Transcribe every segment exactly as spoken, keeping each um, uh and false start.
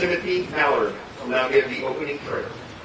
Timothy Mallard will now give the opening prayer.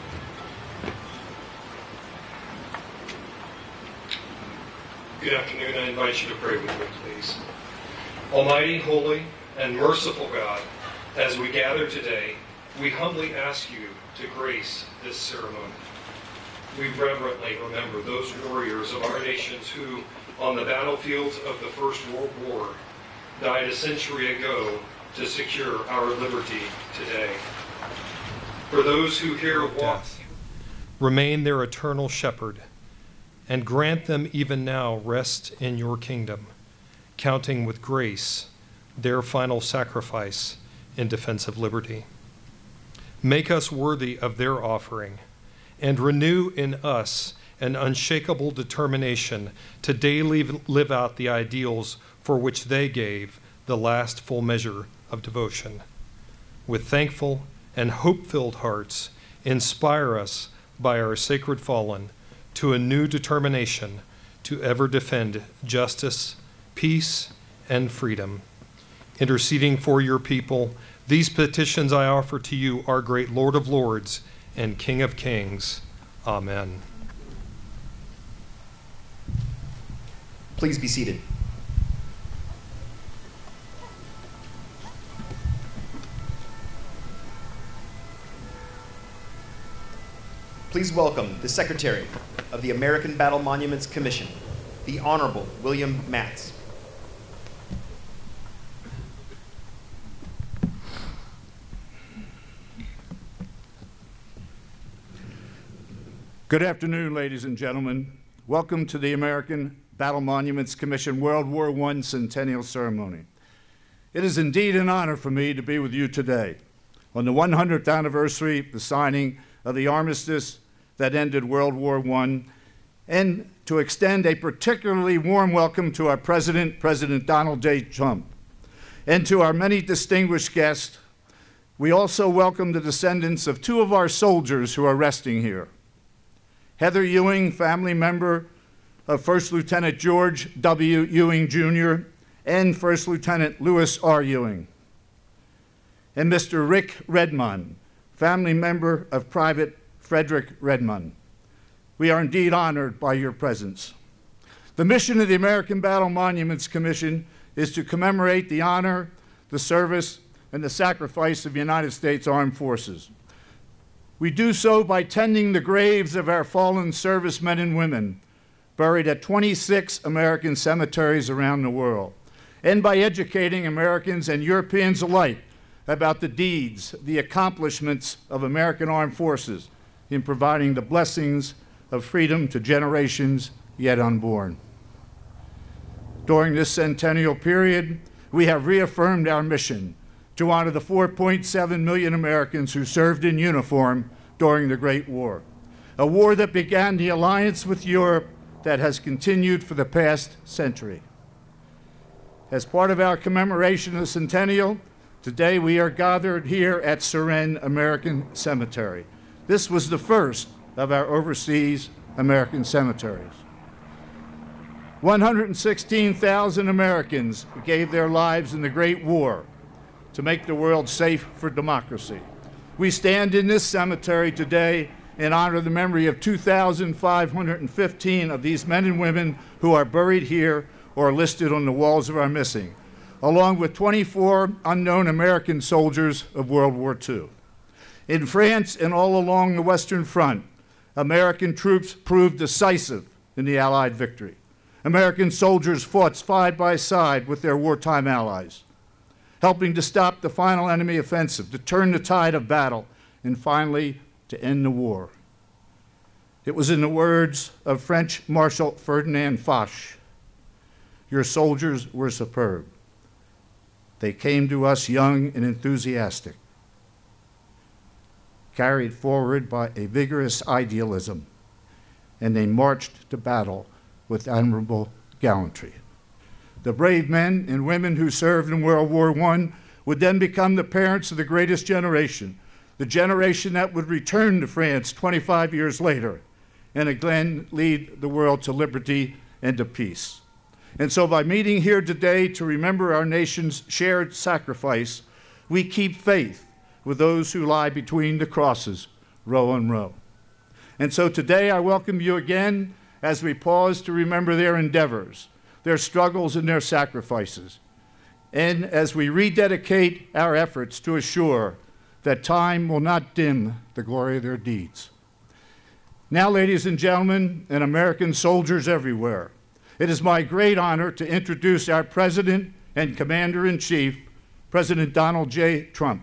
Good afternoon. I invite you to pray with me, please. Almighty, holy, and merciful God, as we gather today, we humbly ask you to grace this ceremony. We reverently remember those warriors of our nations who, on the battlefields of the First World War, died a century ago to secure our liberty today. For those who here walk, remain their eternal shepherd, and grant them even now rest in your kingdom, counting with grace their final sacrifice in defense of liberty. Make us worthy of their offering, and renew in us an unshakable determination to daily live out the ideals for which they gave the last full measure of devotion. With thankful and hope-filled hearts, inspire us by our sacred fallen to a new determination to ever defend justice, peace, and freedom. Interceding for your people, these petitions I offer to you, our great Lord of Lords and King of Kings. Amen. Please be seated. Please welcome the Secretary of the American Battle Monuments Commission, the Honorable William Matz. Good afternoon, ladies and gentlemen. Welcome to the American Battle Monuments Commission World War One Centennial Ceremony. It is indeed an honor for me to be with you today on the one hundredth anniversary of the signing of the armistice that ended World War One, and to extend a particularly warm welcome to our President, President Donald J. Trump, and to our many distinguished guests. We also welcome the descendants of two of our soldiers who are resting here. Heather Ewing, family member of First Lieutenant George W. Ewing, Junior, and First Lieutenant Louis R. Ewing. And Mister Rick Redmond, family member of Private Frederick Redmond. We are indeed honored by your presence. The mission of the American Battle Monuments Commission is to commemorate the honor, the service, and the sacrifice of the United States Armed Forces. We do so by tending the graves of our fallen servicemen and women buried at twenty-six American cemeteries around the world, and by educating Americans and Europeans alike about the deeds, the accomplishments of American Armed Forces in providing the blessings of freedom to generations yet unborn. During this centennial period, we have reaffirmed our mission to honor the four point seven million Americans who served in uniform during the Great War, a war that began the alliance with Europe that has continued for the past century. As part of our commemoration of the centennial, today we are gathered here at Suresnes American Cemetery. This was the first of our overseas American cemeteries. one hundred sixteen thousand Americans gave their lives in the Great War to make the world safe for democracy. We stand in this cemetery today in honor of the memory of two thousand five hundred fifteen of these men and women who are buried here or listed on the walls of our missing, along with twenty-four unknown American soldiers of World War Two. In France and all along the Western Front, American troops proved decisive in the Allied victory. American soldiers fought side by side with their wartime allies, helping to stop the final enemy offensive, to turn the tide of battle, and finally to end the war. It was in the words of French Marshal Ferdinand Foch, "Your soldiers were superb. They came to us young and enthusiastic, carried forward by a vigorous idealism, and they marched to battle with admirable gallantry." The brave men and women who served in World War One would then become the parents of the greatest generation, the generation that would return to France twenty-five years later and again lead the world to liberty and to peace. And so by meeting here today to remember our nation's shared sacrifice, we keep faith with those who lie between the crosses, row on row. And so today I welcome you again as we pause to remember their endeavors, their struggles and their sacrifices, and as we rededicate our efforts to assure that time will not dim the glory of their deeds. Now, ladies and gentlemen, and American soldiers everywhere, it is my great honor to introduce our President and Commander-in-Chief, President Donald J. Trump.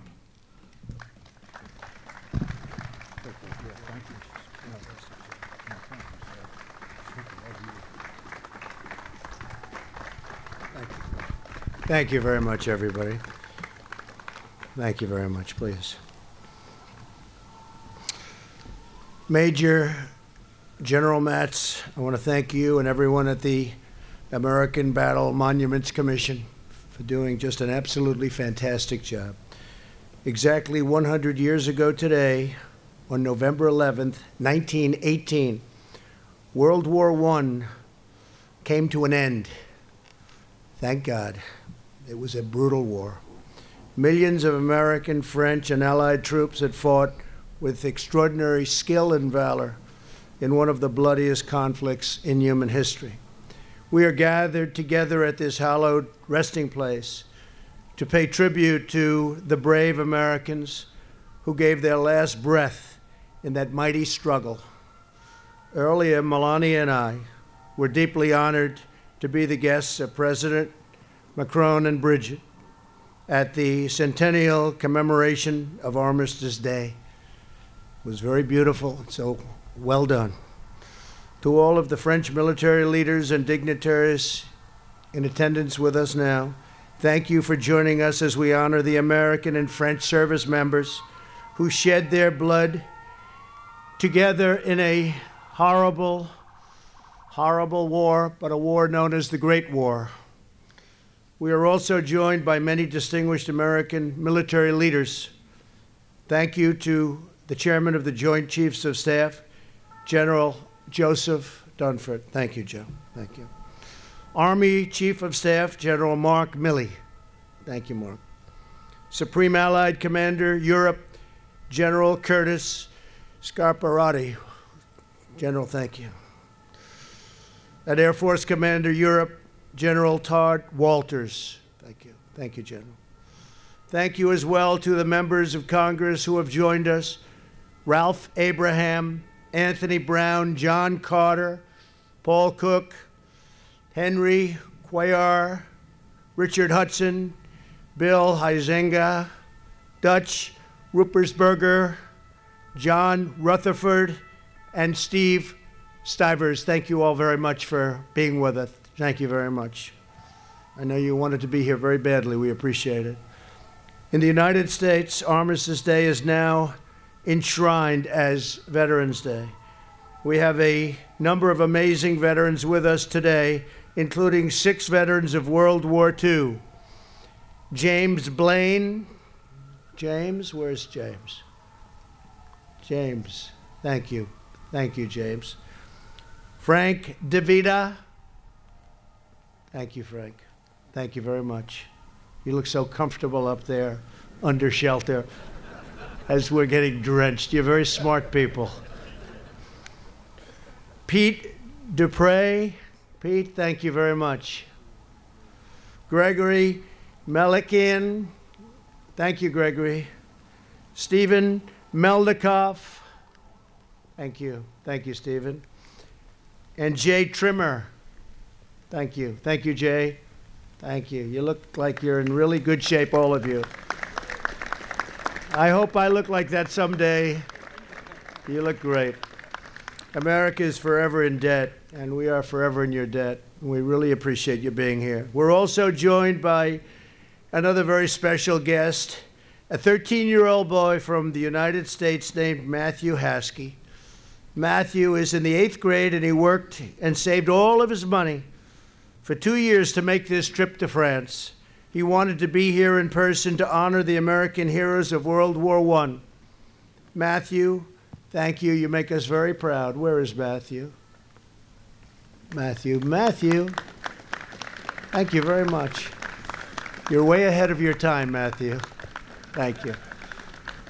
Thank you very much, everybody. Thank you very much, please. Major General Matz, I want to thank you and everyone at the American Battle Monuments Commission for doing just an absolutely fantastic job. Exactly one hundred years ago today, on November eleventh, nineteen eighteen, World War One came to an end. Thank God. It was a brutal war. Millions of American, French, and Allied troops had fought with extraordinary skill and valor in one of the bloodiest conflicts in human history. We are gathered together at this hallowed resting place to pay tribute to the brave Americans who gave their last breath in that mighty struggle. Earlier, Melania and I were deeply honored to be the guests of President Macron and Bridget at the centennial commemoration of Armistice Day. It was very beautiful, so well done. To all of the French military leaders and dignitaries in attendance with us now, thank you for joining us as we honor the American and French service members who shed their blood together in a horrible, horrible war, but a war known as the Great War. We are also joined by many distinguished American military leaders. Thank you to the Chairman of the Joint Chiefs of Staff, General Joseph Dunford. Thank you, Joe. Thank you. Army Chief of Staff, General Mark Milley. Thank you, Mark. Supreme Allied Commander, Europe, General Curtis Scarparotti. General, thank you. And Air Force Commander, Europe, General Todd Walters. Thank you. Thank you, General. Thank you as well to the members of Congress who have joined us: Ralph Abraham, Anthony Brown, John Carter, Paul Cook, Henry Cuellar, Richard Hudson, Bill Huizenga, Dutch Ruppersberger, John Rutherford, and Steve Stivers. Thank you all very much for being with us. Thank you very much. I know you wanted to be here very badly. We appreciate it. In the United States, Armistice Day is now enshrined as Veterans Day. We have a number of amazing veterans with us today, including six veterans of World War Two. James Blaine. James, where's James? James, thank you. Thank you, James. Frank DeVita. Thank you, Frank. Thank you very much. You look so comfortable up there under shelter as we're getting drenched. You're very smart people. Pete Dupre. Pete, thank you very much. Gregory Melikian. Thank you, Gregory. Stephen Meldikoff. Thank you. Thank you, Stephen. And Jay Trimmer. Thank you. Thank you, Jay. Thank you. You look like you're in really good shape, all of you. I hope I look like that someday. You look great. America is forever in debt, and we are forever in your debt. We really appreciate you being here. We're also joined by another very special guest, a thirteen-year-old boy from the United States named Matthew Haskey. Matthew is in the eighth grade, and he worked and saved all of his money for two years to make this trip to France. He wanted to be here in person to honor the American heroes of World War One. Matthew, thank you. You make us very proud. Where is Matthew? Matthew. Matthew. Thank you very much. You're way ahead of your time, Matthew. Thank you.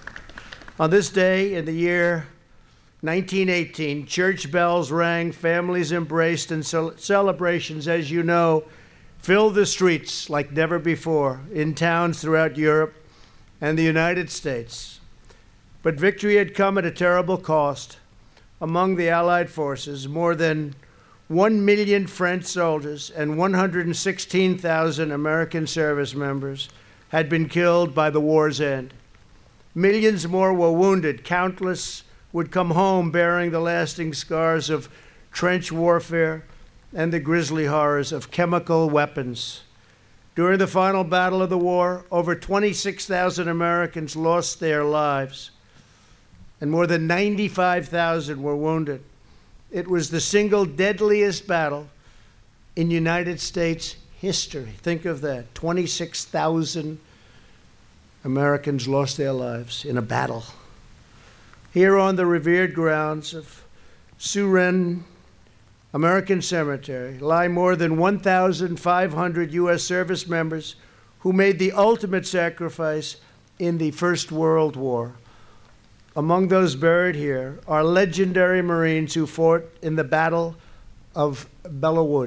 On this day in the year nineteen eighteen, church bells rang, families embraced, and cel- celebrations, as you know, filled the streets like never before in towns throughout Europe and the United States. But victory had come at a terrible cost. Among the Allied forces, more than one million French soldiers and one hundred sixteen thousand American service members had been killed by the war's end. Millions more were wounded. Countless would come home bearing the lasting scars of trench warfare and the grisly horrors of chemical weapons. During the final battle of the war, over twenty-six thousand Americans lost their lives, and more than ninety-five thousand were wounded. It was the single deadliest battle in United States history. Think of that. twenty-six thousand Americans lost their lives in a battle. Here on the revered grounds of Suresnes American Cemetery lie more than one thousand five hundred U S service members who made the ultimate sacrifice in the First World War. Among those buried here are legendary Marines who fought in the Battle of Belleau Wood.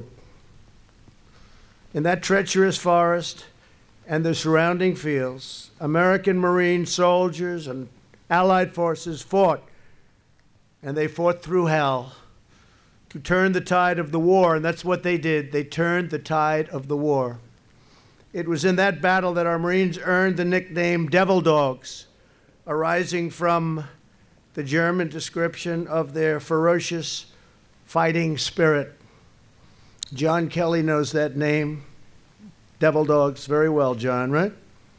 In that treacherous forest and the surrounding fields, American Marine soldiers and Allied forces fought, and they fought through hell to turn the tide of the war, and that's what they did. They turned the tide of the war. It was in that battle that our Marines earned the nickname Devil Dogs, arising from the German description of their ferocious fighting spirit. John Kelly knows that name, Devil Dogs, very well, John, right?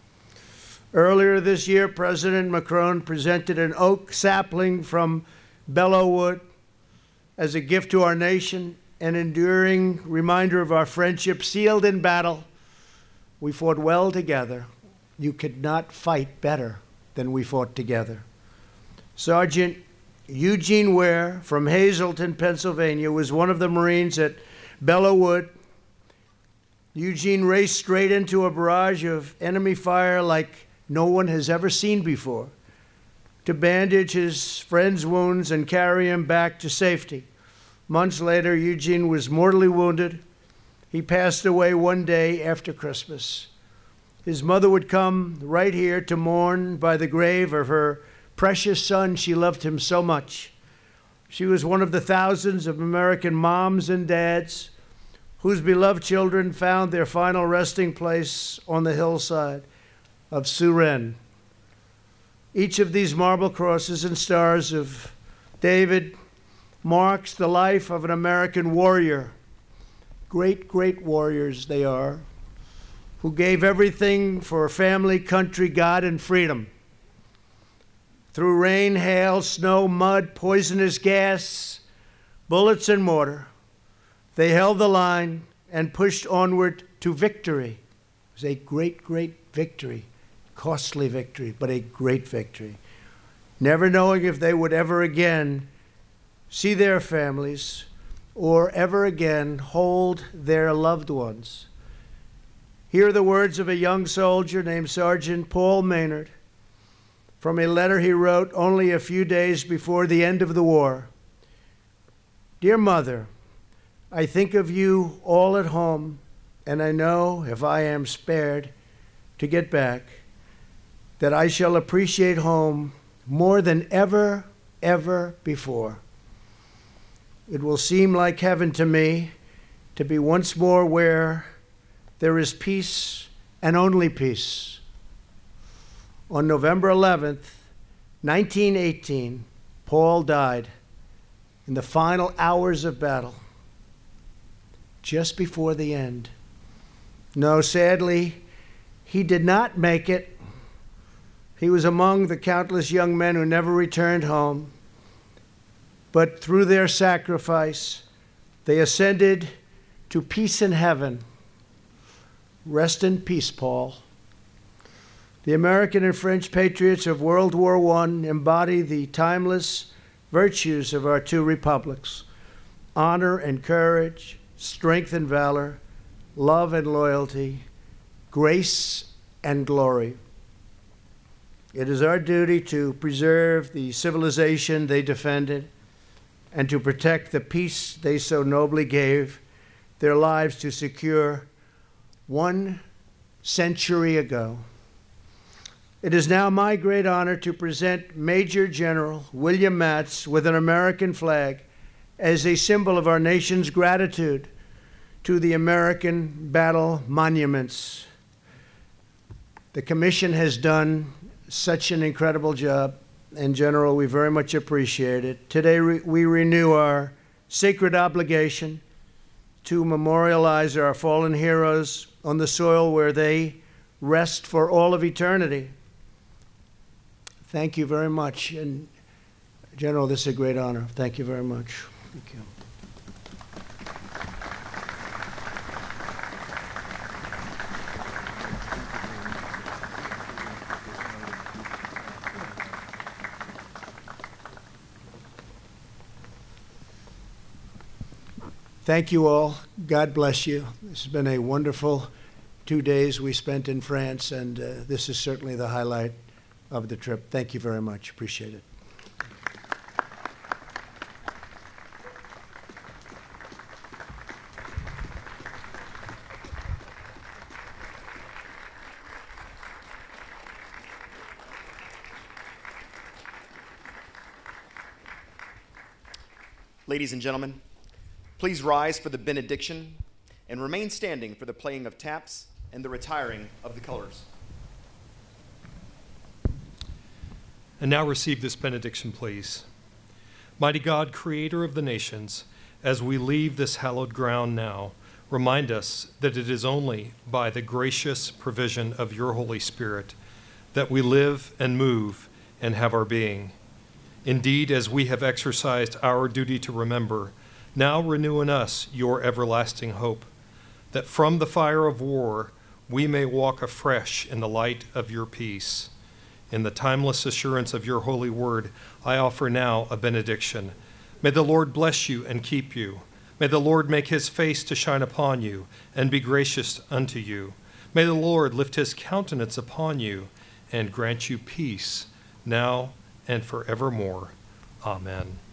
Earlier this year, President Macron presented an oak sapling from Belleau Wood as a gift to our nation, an enduring reminder of our friendship sealed in battle. We fought well together. You could not fight better than we fought together. Sergeant Eugene Ware from Hazleton, Pennsylvania, was one of the Marines at Belleau Wood. Eugene raced straight into a barrage of enemy fire like no one has ever seen before, to bandage his friend's wounds and carry him back to safety. Months later, Eugene was mortally wounded. He passed away one day after Christmas. His mother would come right here to mourn by the grave of her precious son. She loved him so much. She was one of the thousands of American moms and dads whose beloved children found their final resting place on the hillside of Suresnes. Each of these marble crosses and stars of David marks the life of an American warrior. Great, great warriors they are, who gave everything for family, country, God, and freedom. Through rain, hail, snow, mud, poisonous gas, bullets, and mortar, they held the line and pushed onward to victory. It was a great, great victory. Costly victory, but a great victory. Never knowing if they would ever again see their families or ever again hold their loved ones. Hear the words of a young soldier named Sergeant Paul Maynard from a letter he wrote only a few days before the end of the war. Dear Mother, I think of you all at home, and I know if I am spared to get back, that I shall appreciate home more than ever, ever before. It will seem like heaven to me to be once more where there is peace and only peace. On November eleventh, nineteen eighteen, Paul died in the final hours of battle, just before the end. No, sadly, he did not make it. He was among the countless young men who never returned home, but through their sacrifice, they ascended to peace in heaven. Rest in peace, Paul. The American and French patriots of World War One embody the timeless virtues of our two republics: honor and courage, strength and valor, love and loyalty, grace and glory. It is our duty to preserve the civilization they defended and to protect the peace they so nobly gave their lives to secure one century ago. It is now my great honor to present Major General William Matz with an American flag as a symbol of our nation's gratitude to the American Battle Monuments. The Commission has done such an incredible job, and General, we very much appreciate it. Today re we renew our sacred obligation to memorialize our fallen heroes on the soil where they rest for all of eternity. Thank you very much. And General, this is a great honor. Thank you very much. Thank you. Thank you all. God bless you. This has been a wonderful two days we spent in France, and uh, this is certainly the highlight of the trip. Thank you very much. Appreciate it. Ladies and gentlemen, please rise for the benediction and remain standing for the playing of taps and the retiring of the colors. And now receive this benediction, please. Mighty God, creator of the nations, as we leave this hallowed ground now, remind us that it is only by the gracious provision of your Holy Spirit that we live and move and have our being. Indeed, as we have exercised our duty to remember, now renew in us your everlasting hope, that from the fire of war we may walk afresh in the light of your peace. In the timeless assurance of your holy word, I offer now a benediction. May the Lord bless you and keep you. May the Lord make his face to shine upon you and be gracious unto you. May the Lord lift his countenance upon you and grant you peace now and forevermore. Amen.